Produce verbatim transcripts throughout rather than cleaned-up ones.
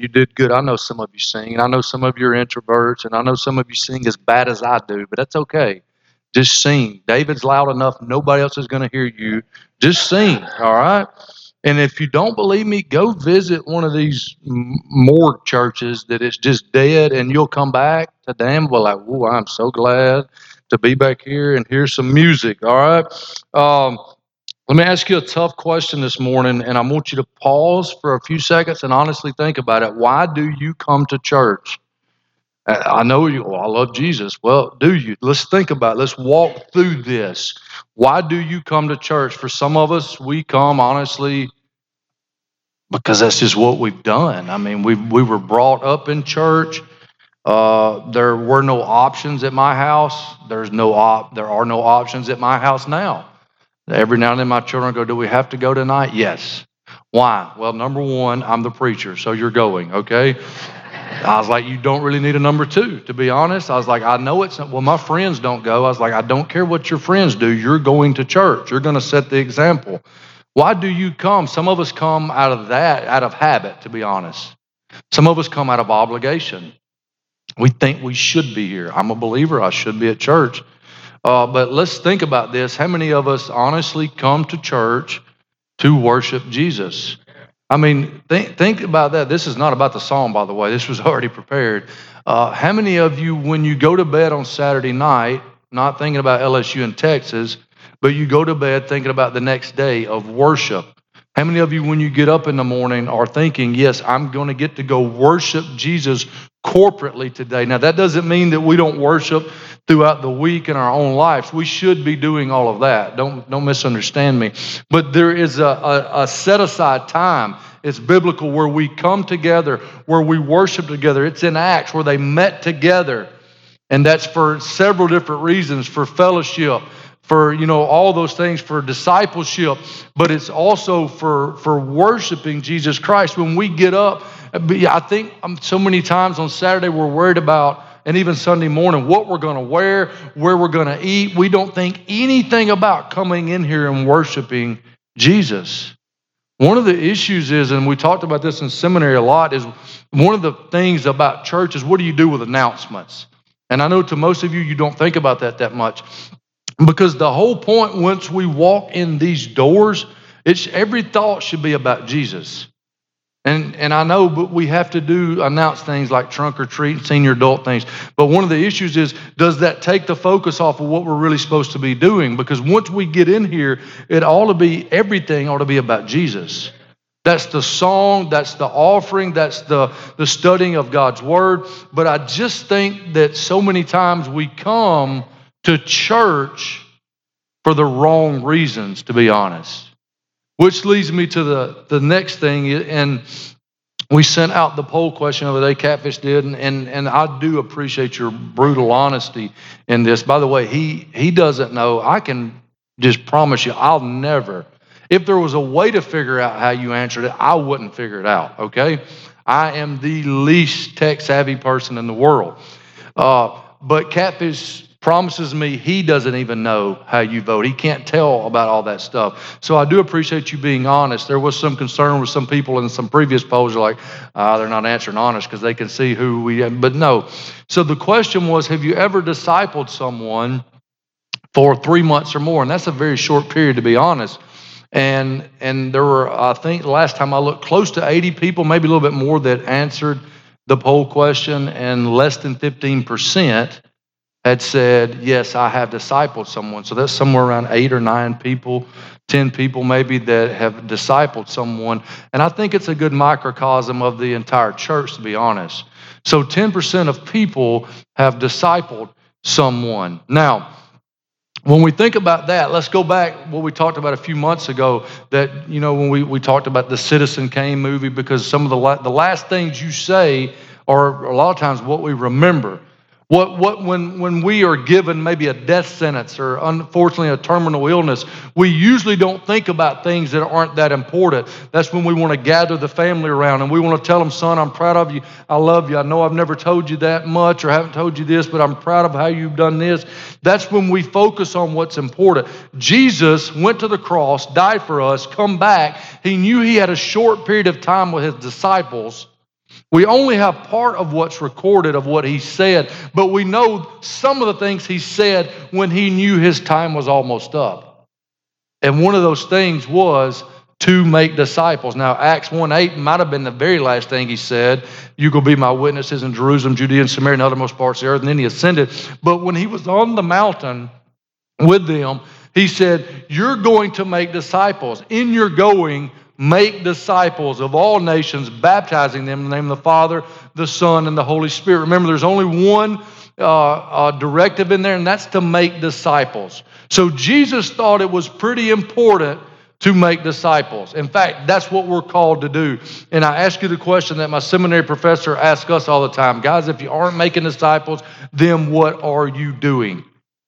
you did good. I know some of you sing, and I know some of you are introverts, and I know some of you sing as bad as I do, but that's okay. Just sing. David's loud enough. Nobody else is going to hear you. Just sing, all right? And if you don't believe me, go visit one of these morgue churches that is just dead, and you'll come back to Danville like, "Ooh, I'm so glad to be back here and hear some music." All right. Um, let me ask you a tough question this morning, and I want you to pause for a few seconds and honestly think about it. Why do you come to church? I know you, oh, I love Jesus. Well, do you? Let's think about it. Let's walk through this. Why do you come to church? For some of us, we come honestly because that's just what we've done. I mean, we we were brought up in church. Uh, there were no options at my house. There's no op. There are no options at my house now. Every now and then, my children go, "Do we have to go tonight?" Yes. Why? Well, number one, I'm the preacher, so you're going. Okay. I was like, you don't really need a number two, to be honest. I was like, I know it's not, well, my friends don't go. I was like, I don't care what your friends do. You're going to church. You're going to set the example. Why do you come? Some of us come out of that, out of habit, to be honest. Some of us come out of obligation. We think we should be here. I'm a believer. I should be at church. Uh, but let's think about this. How many of us honestly come to church to worship Jesus? I mean, think, think about that. This is not about the song, by the way. This was already prepared. Uh, how many of you, when you go to bed on Saturday night, not thinking about L S U in Texas, but you go to bed thinking about the next day of worship? How many of you, when you get up in the morning, are thinking, yes, I'm going to get to go worship Jesus corporately today? Now, that doesn't mean that we don't worship throughout the week in our own lives. We should be doing all of that. Don't, don't misunderstand me. But there is a, a, a set-aside time. It's biblical where we come together, where we worship together. It's in Acts where they met together. And that's for several different reasons, for fellowship, for, you know, all those things, for discipleship, but it's also for, for worshiping Jesus Christ. When we get up, I think so many times on Saturday we're worried about, and even Sunday morning, what we're going to wear, where we're going to eat. We don't think anything about coming in here and worshiping Jesus. One of the issues is, and we talked about this in seminary a lot, is one of the things about church is what do you do with announcements? And I know to most of you, you don't think about that that much. Because the whole point, once we walk in these doors, it's every thought should be about Jesus. And and I know, but we have to do announce things like trunk or treat, senior adult things. But one of the issues is, does that take the focus off of what we're really supposed to be doing? Because once we get in here, it ought to be, everything ought to be about Jesus. That's the song, that's the offering, that's the, the studying of God's word. But I just think that so many times we come to church for the wrong reasons, to be honest. Which leads me to the, the next thing, and we sent out the poll question the other day, Catfish did, and, and, and I do appreciate your brutal honesty in this. By the way, he, he doesn't know. I can just promise you, I'll never, if there was a way to figure out how you answered it, I wouldn't figure it out, okay? I am the least tech-savvy person in the world. Uh, but Catfish promises me he doesn't even know how you vote. He can't tell about all that stuff. So I do appreciate you being honest. There was some concern with some people in some previous polls. Are like, ah, they're not answering honest because they can see who we, but no. So the question was, have you ever discipled someone for three months or more? And that's a very short period, to be honest. And and there were, I think the last time I looked, close to eighty people, maybe a little bit more, that answered the poll question, and less than fifteen percent had said, yes, I have discipled someone. So that's somewhere around eight or nine people, ten people maybe, that have discipled someone. And I think it's a good microcosm of the entire church, to be honest. So ten percent of people have discipled someone. Now, when we think about that, let's go back what we talked about a few months ago, that, you know, when we, we talked about the Citizen Kane movie, because some of the, la- the last things you say are a lot of times what we remember. What, what, when, when we are given maybe a death sentence or unfortunately a terminal illness, we usually don't think about things that aren't that important. That's when we want to gather the family around and we want to tell them, son, I'm proud of you. I love you. I know I've never told you that much or haven't told you this, but I'm proud of how you've done this. That's when we focus on what's important. Jesus went to the cross, died for us, come back. He knew he had a short period of time with his disciples. We only have part of what's recorded of what he said, but we know some of the things he said when he knew his time was almost up. And one of those things was to make disciples. Now, Acts one eight might have been the very last thing he said. You will be my witnesses in Jerusalem, Judea, and Samaria, and the uttermost parts of the earth. And then he ascended. But when he was on the mountain with them, he said, you're going to make disciples. In your going, make disciples of all nations, baptizing them in the name of the Father, the Son, and the Holy Spirit. Remember, there's only one uh, uh, directive in there, and that's to make disciples. So Jesus thought it was pretty important to make disciples. In fact, that's what we're called to do. And I ask you the question that my seminary professor asks us all the time. Guys, if you aren't making disciples, then what are you doing?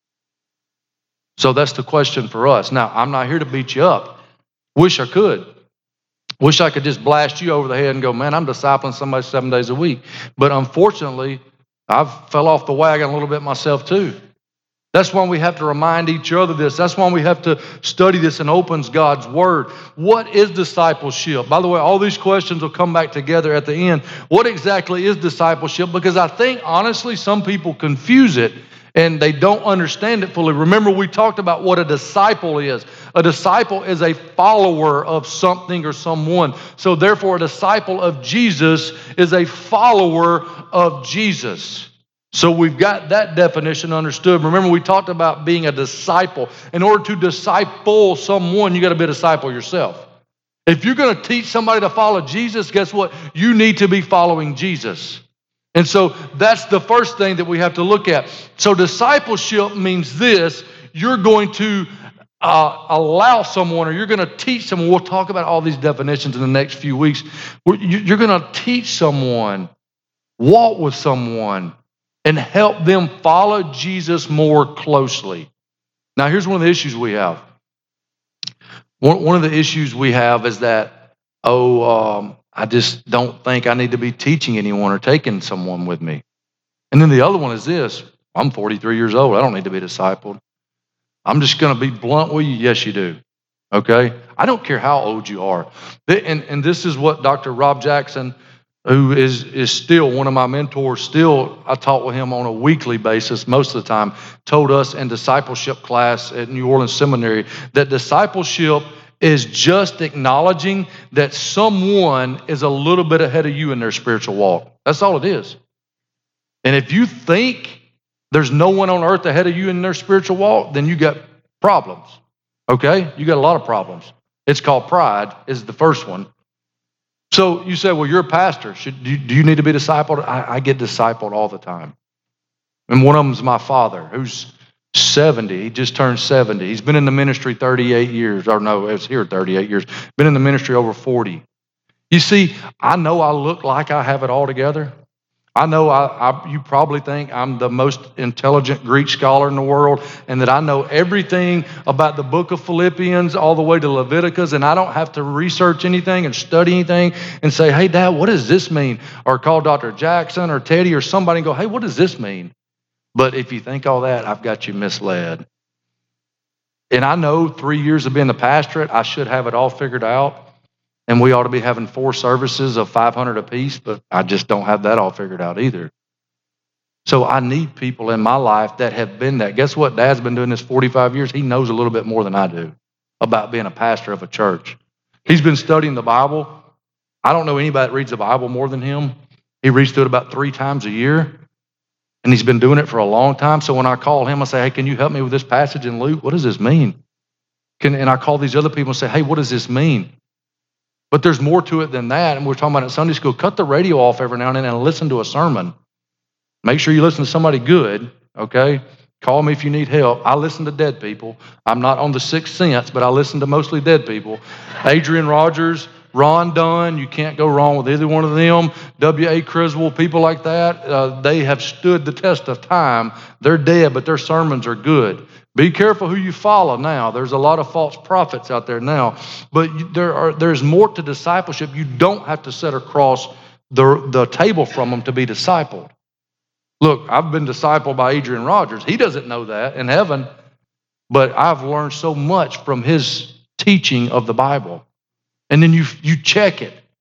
So that's the question for us. Now, I'm not here to beat you up. Wish I could. Wish I could just blast you over the head and go, man, I'm discipling somebody seven days a week. But unfortunately, I've fell off the wagon a little bit myself too. That's why we have to remind each other this. That's why we have to study this and opens God's Word. What is discipleship? By the way, all these questions will come back together at the end. What exactly is discipleship? Because I think, honestly, some people confuse it and they don't understand it fully. Remember, we talked about what a disciple is. A disciple is a follower of something or someone. So therefore, a disciple of Jesus is a follower of Jesus. So we've got that definition understood. Remember, we talked about being a disciple. In order to disciple someone, you got to be a disciple yourself. If you're going to teach somebody to follow Jesus, guess what? You need to be following Jesus. And so that's the first thing that we have to look at. So discipleship means this: you're going to uh, allow someone, or you're going to teach someone. We'll talk about all these definitions in the next few weeks. You're going to teach someone, walk with someone, and help them follow Jesus more closely. Now, here's one of the issues we have. One of the issues we have is that, oh, um, I just don't think I need to be teaching anyone or taking someone with me. And then the other one is this: I'm forty-three years old. I don't need to be discipled. I'm just going to be blunt with you. Yes, you do. Okay? I don't care how old you are. And, and this is what Doctor Rob Jackson, who is, is still one of my mentors, still I taught with him on a weekly basis most of the time, told us in discipleship class at New Orleans Seminary that discipleship is just acknowledging that someone is a little bit ahead of you in their spiritual walk. That's all it is. And if you think there's no one on earth ahead of you in their spiritual walk, then you got problems. Okay? You got a lot of problems. It's called pride, is the first one. So you say, well, you're a pastor. Should, do, you, do you need to be discipled? I, I get discipled all the time. And one of them is my father, who's seventy. He just turned seventy. He's been in the ministry thirty-eight years. Or no, it's here thirty-eight years. Been in the ministry over forty. You see, I know I look like I have it all together. I know I, I, you probably think I'm the most intelligent Greek scholar in the world and that I know everything about the book of Philippians all the way to Leviticus, and I don't have to research anything and study anything and say, hey, Dad, what does this mean? Or call Doctor Jackson or Teddy or somebody and go, hey, what does this mean? But if you think all that, I've got you misled. And I know three years of being the pastorate, I should have it all figured out. And we ought to be having four services of five hundred apiece, but I just don't have that all figured out either. So I need people in my life that have been that. Guess what? Dad's been doing this forty-five years. He knows a little bit more than I do about being a pastor of a church. He's been studying the Bible. I don't know anybody that reads the Bible more than him. He reads through it about three times a year. And he's been doing it for a long time. So when I call him, I say, hey, can you help me with this passage in Luke? What does this mean? Can, and I call these other people and say, hey, what does this mean? But there's more to it than that. And we're talking about it at Sunday school. Cut the radio off every now and then and listen to a sermon. Make sure you listen to somebody good, okay? Call me if you need help. I listen to dead people. I'm not on the Sixth Sense, but I listen to mostly dead people. Adrian Rogers, Ron Dunn, you can't go wrong with either one of them. W A Criswell, people like that, uh, they have stood the test of time. They're dead, but their sermons are good. Be careful who you follow now. There's a lot of false prophets out there now. But there are there's more to discipleship. You don't have to sit across the, the table from them to be discipled. Look, I've been discipled by Adrian Rogers. He doesn't know that in heaven, but I've learned so much from his teaching of the Bible. And then you you check it.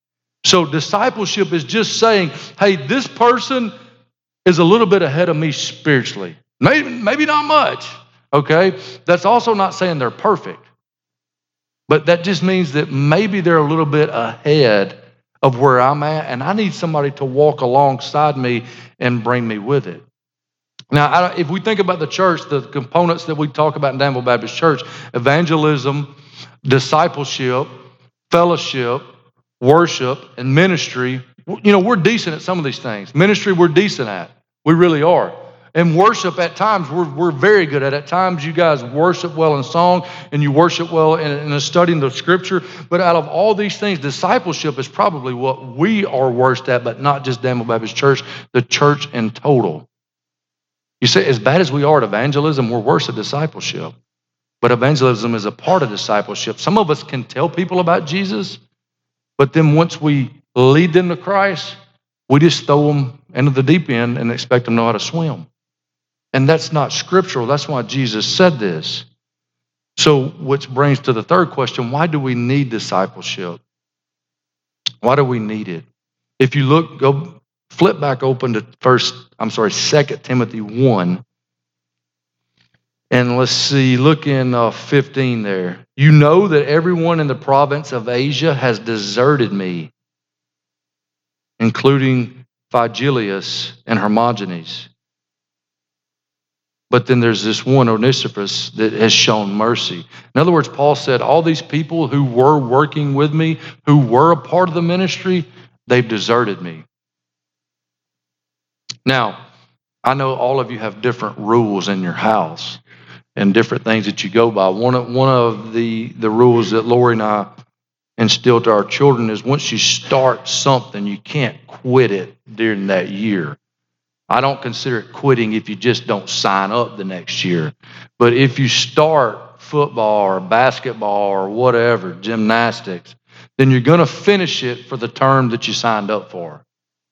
So discipleship is just saying, hey, this person is a little bit ahead of me spiritually. Maybe, maybe not much, okay? That's also not saying they're perfect. But that just means that maybe they're a little bit ahead of where I'm at, and I need somebody to walk alongside me and bring me with it. Now, I, if we think about the church, the components that we talk about in Danville Baptist Church, evangelism, discipleship, fellowship, worship, and ministry, you know, we're decent at some of these things. Ministry, we're decent at. We really are. And worship, at times, we're, we're very good at. At times, you guys worship well in song, and you worship well in, in studying the Scripture. But out of all these things, discipleship is probably what we are worst at, but not just Danville Baptist Church, the church in total. You say, as bad as we are at evangelism, we're worse at discipleship. But evangelism is a part of discipleship. Some of us can tell people about Jesus, but then once we lead them to Christ, we just throw them into the deep end and expect them to know how to swim. And that's not scriptural. That's why Jesus said this. So, which brings to the third question, why do we need discipleship? Why do we need it? If you look, go flip back open to first, I'm sorry, Second Timothy one. And let's see, look in uh, fifteen there. You know that everyone in the province of Asia has deserted me, including Phygelius and Hermogenes. But then there's this one, Onesiphorus, that has shown mercy. In other words, Paul said, all these people who were working with me, who were a part of the ministry, they've deserted me. Now, I know all of you have different rules in your house and different things that you go by. One of, one of the, the rules that Lori and I instill to our children is once you start something, you can't quit it during that year. I don't consider it quitting if you just don't sign up the next year. But if you start football or basketball or whatever, gymnastics, then you're going to finish it for the term that you signed up for.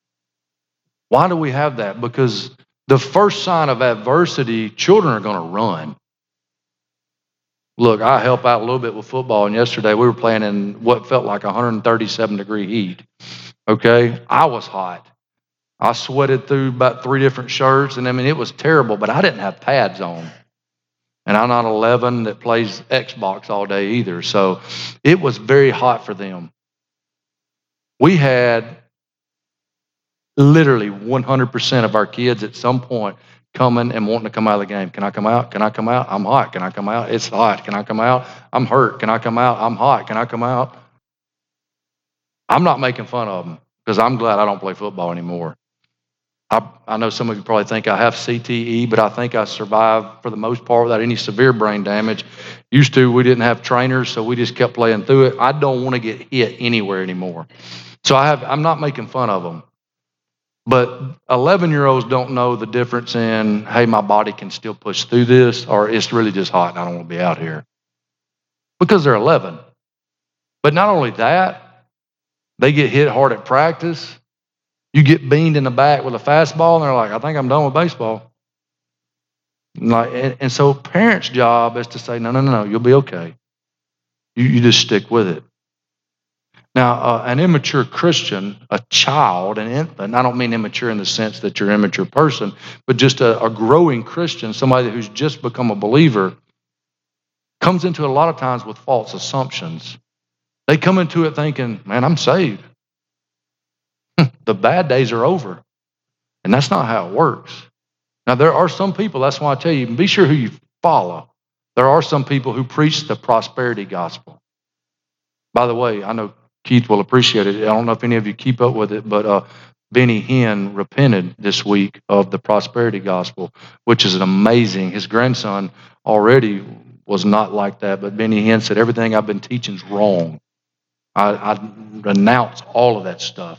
Why do we have that? Because the first sign of adversity, children are going to run. Look, I help out a little bit with football, and yesterday we were playing in what felt like one hundred thirty-seven degree heat. Okay? I was hot. I sweated through about three different shirts, and I mean, it was terrible, but I didn't have pads on. And I'm not eleven that plays Xbox all day either, so it was very hot for them. We had literally one hundred percent of our kids at some point coming and wanting to come out of the game. Can I come out? Can I come out? I'm hot. Can I come out? It's hot. Can I come out? I'm hurt. Can I come out? I'm hot. Can I come out? I'm not making fun of them because I'm glad I don't play football anymore. I, I know some of you probably think I have C T E, but I think I survived for the most part without any severe brain damage. Used to, we didn't have trainers, so we just kept playing through it. I don't want to get hit anywhere anymore. So I have, I'm not making fun of them. But eleven-year-olds don't know the difference in, hey, my body can still push through this, or it's really just hot and I don't want to be out here. Because they're eleven. But not only that, they get hit hard at practice. You get beamed in the back with a fastball, and they're like, I think I'm done with baseball. Like, and, and so parents' job is to say, no, no, no, no, you'll be okay. You, you just stick with it. Now, uh, an immature Christian, a child, an infant, I don't mean immature in the sense that you're an immature person, but just a, a growing Christian, somebody who's just become a believer, comes into it a lot of times with false assumptions. They come into it thinking, man, I'm saved. The bad days are over. And that's not how it works. Now, there are some people, that's why I tell you, be sure who you follow. There are some people who preach the prosperity gospel. By the way, I know Keith will appreciate it. I don't know if any of you keep up with it, but uh, Benny Hinn repented this week of the prosperity gospel, which is an amazing. His grandson already was not like that, but Benny Hinn said, everything I've been teaching is wrong. I, I renounce all of that stuff.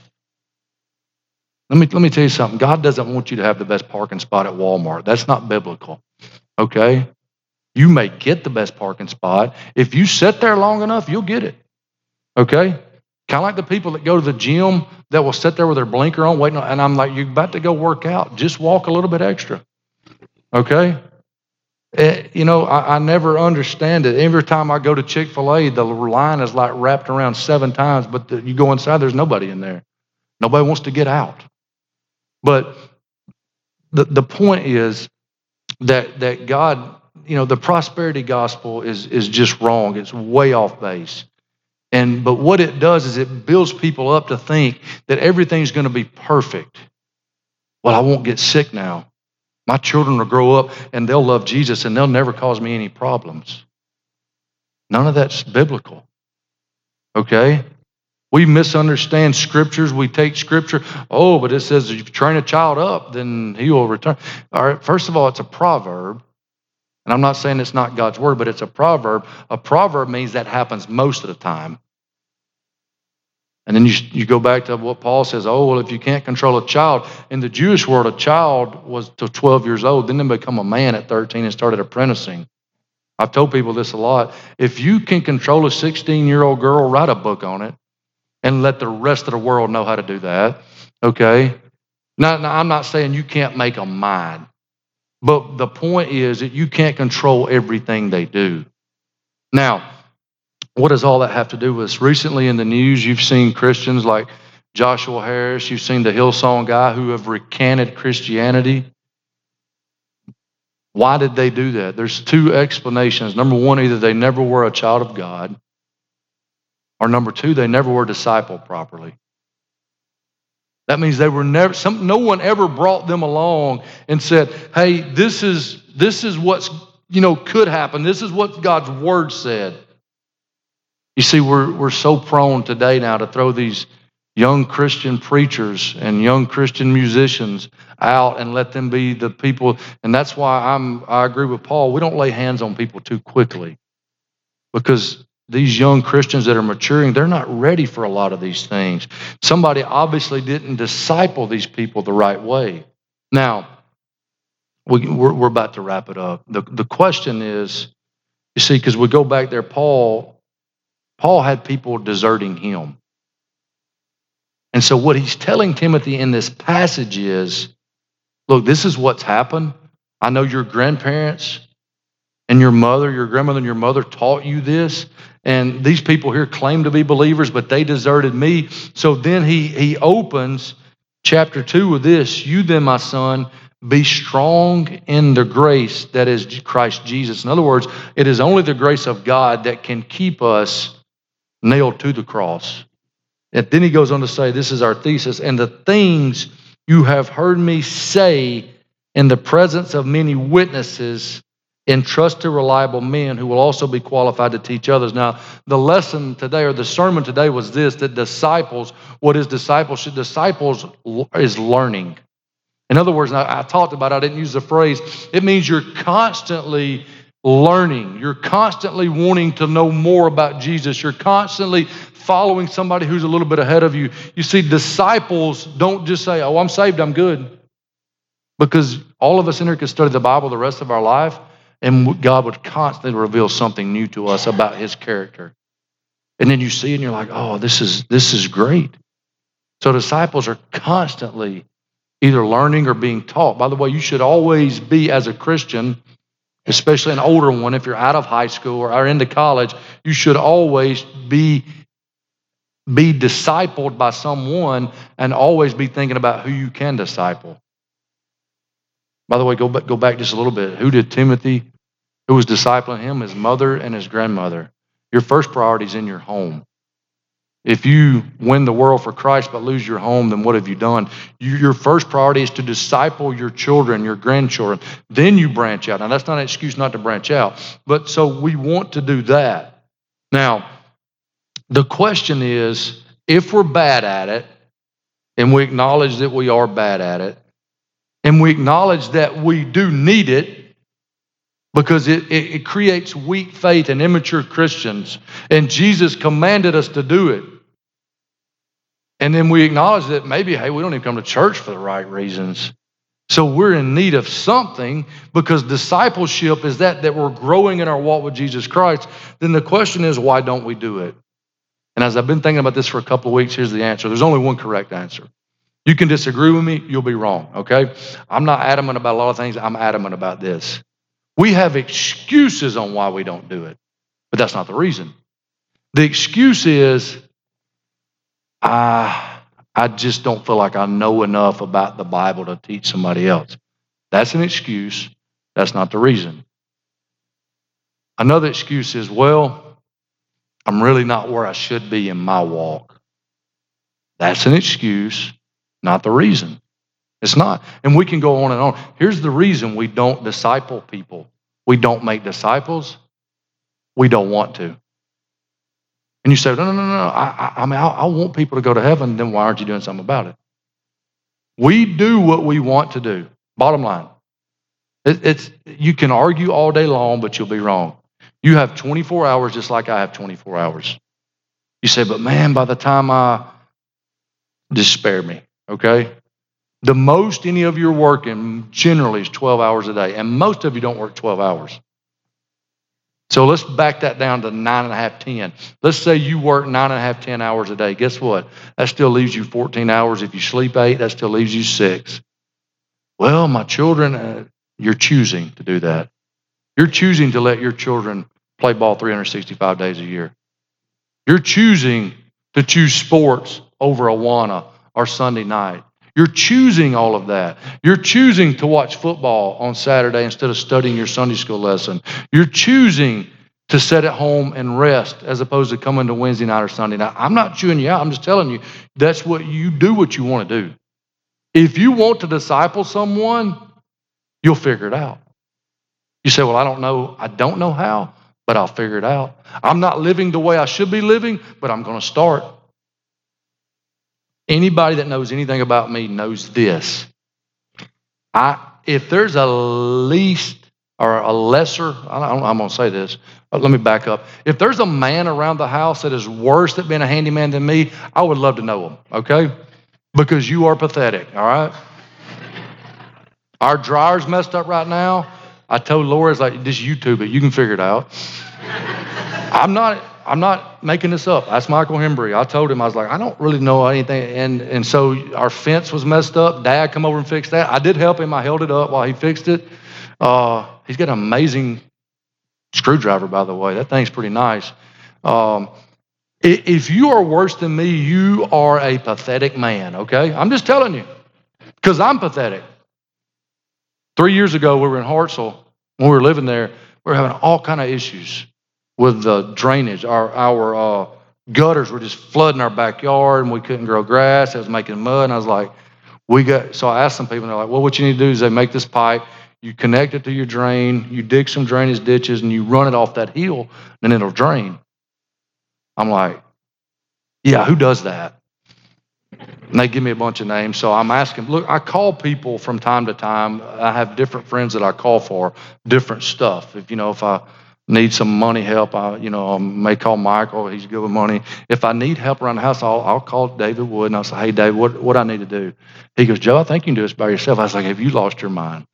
Let me, let me tell you something. God doesn't want you to have the best parking spot at Walmart. That's not biblical, okay? You may get the best parking spot. If you sit there long enough, you'll get it, okay? Kind of like the people that go to the gym that will sit there with their blinker on, waiting, and I'm like, you're about to go work out. Just walk a little bit extra, okay? Eh, you know, I, I never understand it. Every time I go to Chick-fil-A, the line is like wrapped around seven times, but the, you go inside, there's nobody in there. Nobody wants to get out. But the, the point is that that God, you know, the prosperity gospel is is just wrong. It's way off base. And but what it does is it builds people up to think that everything's going to be perfect. Well, I won't get sick now. My children will grow up and they'll love Jesus and they'll never cause me any problems. None of that's biblical. Okay? We misunderstand scriptures. We take scripture, oh, but it says if you train a child up, then he will return. All right, first of all, it's a proverb. And I'm not saying it's not God's word, but it's a proverb. A proverb means that happens most of the time. And then you, you go back to what Paul says, oh, well, if you can't control a child. In the Jewish world, a child was till twelve years old, then they become a man at thirteen and started apprenticing. I've told people this a lot. If you can control a sixteen-year-old girl, write a book on it and let the rest of the world know how to do that, okay? Now, now I'm not saying you can't make them mine, but the point is that you can't control everything they do. Now, what does all that have to do with us? Recently in the news, you've seen Christians like Joshua Harris, you've seen the Hillsong guy who have recanted Christianity. Why did they do that? There's two explanations. Number one, either they never were a child of God, or number two, they never were discipled properly. That means they were never, some, no one ever brought them along and said, hey, this is, this is what's, you know, could happen. This is what God's word said. You see, we're, we're so prone today now to throw these young Christian preachers and young Christian musicians out and let them be the people. And that's why I'm, I agree with Paul. We don't lay hands on people too quickly, because these young Christians that are maturing, they're not ready for a lot of these things. Somebody obviously didn't disciple these people the right way. Now, we, we're, we're about to wrap it up. The, the question is, you see, because we go back there, Paul, Paul had people deserting him. And so what he's telling Timothy in this passage is, look, this is what's happened. I know your grandparents and your mother, your grandmother and your mother taught you this. And these people here claim to be believers, but they deserted me. So then he, he opens chapter two with this: you then, my son, be strong in the grace that is Christ Jesus. In other words, it is only the grace of God that can keep us nailed to the cross. And then he goes on to say, this is our thesis, and the things you have heard me say in the presence of many witnesses, entrust to reliable men who will also be qualified to teach others. Now, the lesson today, or the sermon today, was this, that disciples, what is discipleship? Disciples is learning. In other words, I, I talked about it, I didn't use the phrase, it means you're constantly learning. You're constantly wanting to know more about Jesus. You're constantly following somebody who's a little bit ahead of you. You see, disciples don't just say, oh, I'm saved, I'm good. Because all of us in here could study the Bible the rest of our life, and God would constantly reveal something new to us about his character. And then you see it and you're like, oh, this is, this is great. So disciples are constantly either learning or being taught. By the way, you should always be, as a Christian, especially an older one, if you're out of high school or are into college, you should always be, be discipled by someone and always be thinking about who you can disciple. By the way, go back, go back just a little bit. Who did Timothy, who was discipling him? His mother and his grandmother. Your first priority is in your home. If you win the world for Christ but lose your home, then what have you done? You, your first priority is to disciple your children, your grandchildren. Then you branch out. Now, that's not an excuse not to branch out. But so we want to do that. Now, the question is, if we're bad at it, and we acknowledge that we are bad at it, and we acknowledge that we do need it, because it, it, it creates weak faith and immature Christians, and Jesus commanded us to do it. And then we acknowledge that maybe, hey, we don't even come to church for the right reasons. So we're in need of something, because discipleship is that, that we're growing in our walk with Jesus Christ. Then the question is, why don't we do it? And as I've been thinking about this for a couple of weeks, here's the answer. There's only one correct answer. You can disagree with me, you'll be wrong, okay? I'm not adamant about a lot of things. I'm adamant about this. We have excuses on why we don't do it, but that's not the reason. The excuse is, I, I just don't feel like I know enough about the Bible to teach somebody else. That's an excuse. That's not the reason. Another excuse is, well, I'm really not where I should be in my walk. That's an excuse, not the reason. It's not. And we can go on and on. Here's the reason we don't disciple people. We don't make disciples. We don't want to. And you say, no, no, no, no. I, I, I mean, I, I want people to go to heaven. Then why aren't you doing something about it? We do what we want to do. Bottom line. It, it's you can argue all day long, but you'll be wrong. You have twenty-four hours just like I have twenty-four hours. You say, but man, by the time I, just spare me, okay? The most any of you are working generally is twelve hours a day, and most of you don't work twelve hours. So let's back that down to nine and a half, ten. Let's say you work nine and a half, ten hours a day. Guess what? That still leaves you fourteen hours. If you sleep eight, that still leaves you six. Well, my children, uh, you're choosing to do that. You're choosing to let your children play ball three hundred sixty-five days a year. You're choosing to choose sports over Awana or Sunday night. You're choosing all of that. You're choosing to watch football on Saturday instead of studying your Sunday school lesson. You're choosing to sit at home and rest as opposed to coming to Wednesday night or Sunday night. I'm not chewing you out. I'm just telling you, that's what you do what you want to do. If you want to disciple someone, you'll figure it out. You say, well, I don't know. I don't know how, but I'll figure it out. I'm not living the way I should be living, but I'm going to start. Anybody that knows anything about me knows this. I, if there's a least or a lesser, I don't, I'm going to say this, but let me back up. If there's a man around the house that is worse at being a handyman than me, I would love to know him, okay? Because you are pathetic, all right? Our dryer's messed up right now. I told Laura, it's like, just YouTube it. You can figure it out. I'm not... I'm not making this up. That's Michael Hembry. I told him, I was like, I don't really know anything. And and so our fence was messed up. Dad come over and fixed that. I did help him. I held it up while he fixed it. Uh, he's got an amazing screwdriver, by the way. That thing's pretty nice. Um, if you are worse than me, you are a pathetic man, okay? I'm just telling you, because I'm pathetic. Three years ago, we were in Hartselle. When we were living there, we were having all kind of issues with the drainage. Our our uh, gutters were just flooding our backyard, and we couldn't grow grass. It was making mud, and I was like, we got. So I asked some people, and they're like, well, what you need to do is they make this pipe, you connect it to your drain, you dig some drainage ditches, and you run it off that hill, and it'll drain. I'm like, yeah, who does that? And they give me a bunch of names. So I'm asking, look, I call people from time to time. I have different friends that I call for different stuff. If you know, if I need some money help, I, you know, I may call Michael. He's good with money. If I need help around the house, I'll, I'll call David Wood, and I'll say, hey, Dave, what, what I need to do? He goes, Joe, I think you can do this by yourself. I was like, have you lost your mind?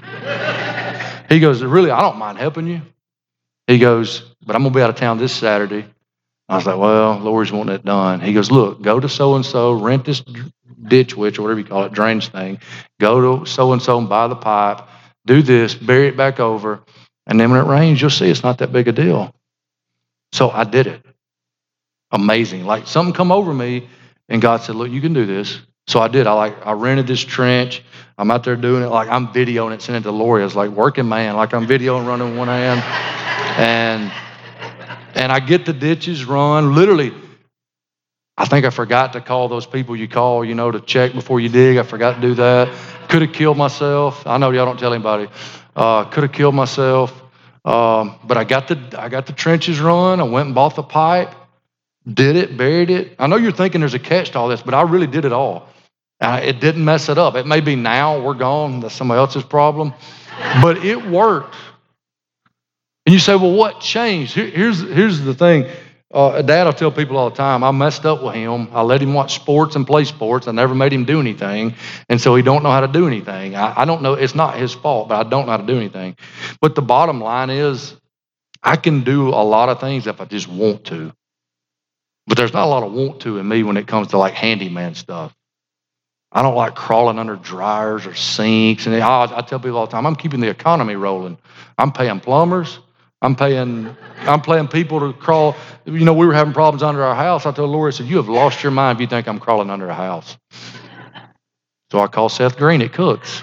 He goes, really, I don't mind helping you. He goes, but I'm going to be out of town this Saturday. I was like, well, Lori's wanting it done. He goes, look, go to so-and-so, rent this ditch witch, or whatever you call it, drainage thing. Go to so-and-so and buy the pipe. Do this, bury it back over. And then when it rains, you'll see it's not that big a deal. So I did it. Amazing. Like something come over me, and God said, look, you can do this. So I did. I like I rented this trench. I'm out there doing it. Like I'm videoing it, sending it to Lori. I was like working man. Like I'm videoing, running one hand. And and I get the ditches run. Literally, I think I forgot to call those people you call, you know, to check before you dig. I forgot to do that. Could have killed myself. I know y'all don't tell anybody. Uh, could have killed myself, um, but I got the I got the trenches run. I went and bought the pipe, did it, buried it. I know you're thinking there's a catch to all this, but I really did it all. Uh, it didn't mess it up. It may be now we're gone. That's somebody else's problem, but it worked. And you say, well, what changed? Here, here's here's the thing. Uh, Dad will tell people all the time, I messed up with him. I let him watch sports and play sports. I never made him do anything. And so he don't know how to do anything. I, I don't know. It's not his fault, but I don't know how to do anything. But the bottom line is I can do a lot of things if I just want to. But there's not a lot of want to in me when it comes to like handyman stuff. I don't like crawling under dryers or sinks. And I, I tell people all the time, I'm keeping the economy rolling. I'm paying plumbers. I'm paying, I'm paying people to crawl. You know, we were having problems under our house. I told Lori, I said, you have lost your mind if you think I'm crawling under a house. So I called Seth Green at Cook's.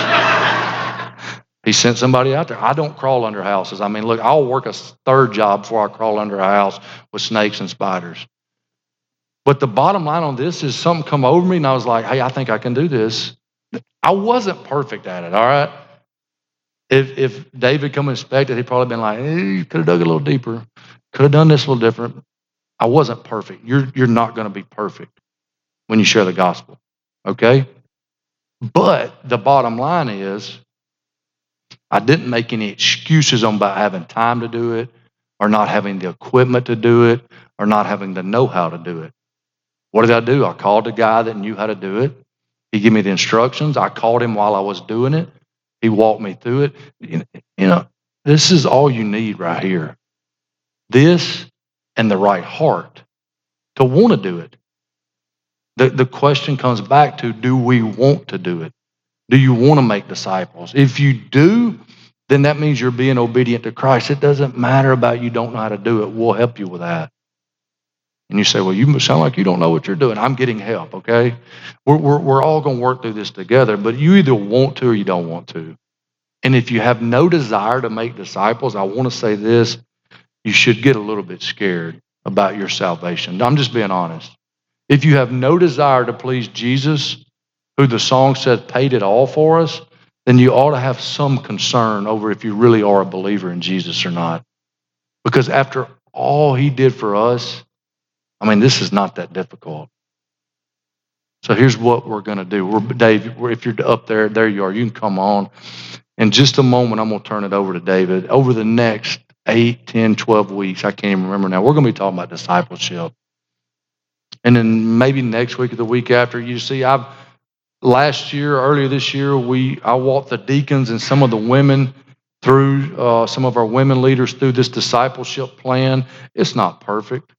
He sent somebody out there. I don't crawl under houses. I mean, look, I'll work a third job before I crawl under a house with snakes and spiders. But the bottom line on this is something come over me and I was like, hey, I think I can do this. I wasn't perfect at it, all right? If if David come inspect it, he'd probably been like, hey, you could have dug a little deeper. Could have done this a little different. I wasn't perfect. You're, you're not going to be perfect when you share the gospel, okay? But the bottom line is, I didn't make any excuses on about having time to do it or not having the equipment to do it or not having the know-how to do it. What did I do? I called the guy that knew how to do it. He gave me the instructions. I called him while I was doing it. He walked me through it. You know, this is all you need right here. This and the right heart to want to do it. The, the question comes back to, do we want to do it? Do you want to make disciples? If you do, then that means you're being obedient to Christ. It doesn't matter about you don't know how to do it. We'll help you with that. And you say, well, you sound like you don't know what you're doing. I'm getting help, okay? We're, we're, we're all going to work through this together, but you either want to or you don't want to. And if you have no desire to make disciples, I want to say this, you should get a little bit scared about your salvation. I'm just being honest. If you have no desire to please Jesus, who the song said paid it all for us, then you ought to have some concern over if you really are a believer in Jesus or not. Because after all he did for us, I mean, this is not that difficult. So here's what we're going to do. We're, Dave, if you're up there, there you are. You can come on. In just a moment, I'm going to turn it over to David. Over the next eight, ten, twelve weeks, I can't even remember now, we're going to be talking about discipleship. And then maybe next week or the week after, you see, I've last year, earlier this year, we I walked the deacons and some of the women through, uh, some of our women leaders through this discipleship plan. It's not perfect,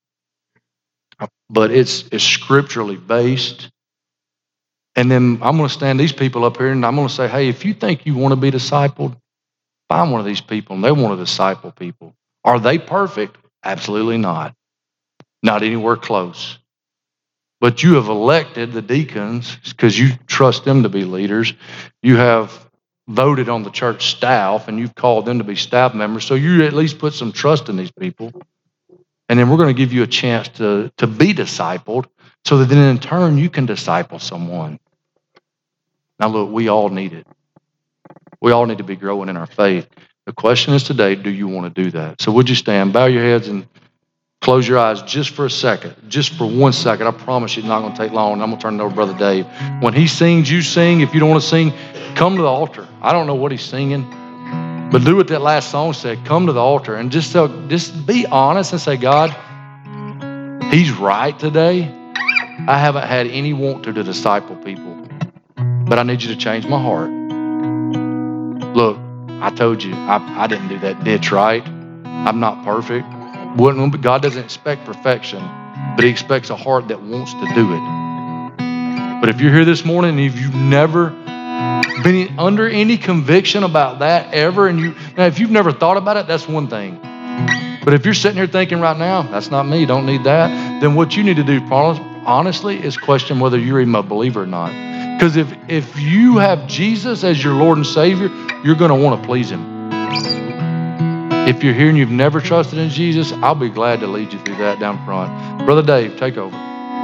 but it's, it's scripturally based. And then I'm going to stand these people up here and I'm going to say, hey, if you think you want to be discipled, find one of these people and they want to disciple people. Are they perfect? Absolutely not. Not anywhere close. But you have elected the deacons because you trust them to be leaders. You have voted on the church staff and you've called them to be staff members. So you at least put some trust in these people. And then we're going to give you a chance to, to be discipled so that then in turn you can disciple someone. Now look, we all need it. We all need to be growing in our faith. The question is today, do you want to do that? So would you stand, bow your heads and close your eyes just for a second, just for one second. I promise you it's not going to take long. I'm going to turn it over to Brother Dave. When he sings, you sing. If you don't want to sing, come to the altar. I don't know what he's singing, but do what that last song said. Come to the altar and just, tell, just be honest and say, God, he's right today. I haven't had any want to, to disciple people, but I need you to change my heart. Look, I told you, I, I didn't do that ditch right. I'm not perfect. God doesn't expect perfection, but he expects a heart that wants to do it. But if you're here this morning and if you've never been under any conviction about that ever, and you now if you've never thought about it, that's one thing. But if you're sitting here thinking right now, that's not me, don't need that, then what you need to do honestly is question whether you're even a believer or not. Because if, if you have Jesus as your Lord and Savior, you're going to want to please him. If you're here and you've never trusted in Jesus, I'll be glad to lead you through that down front. Brother Dave, take over.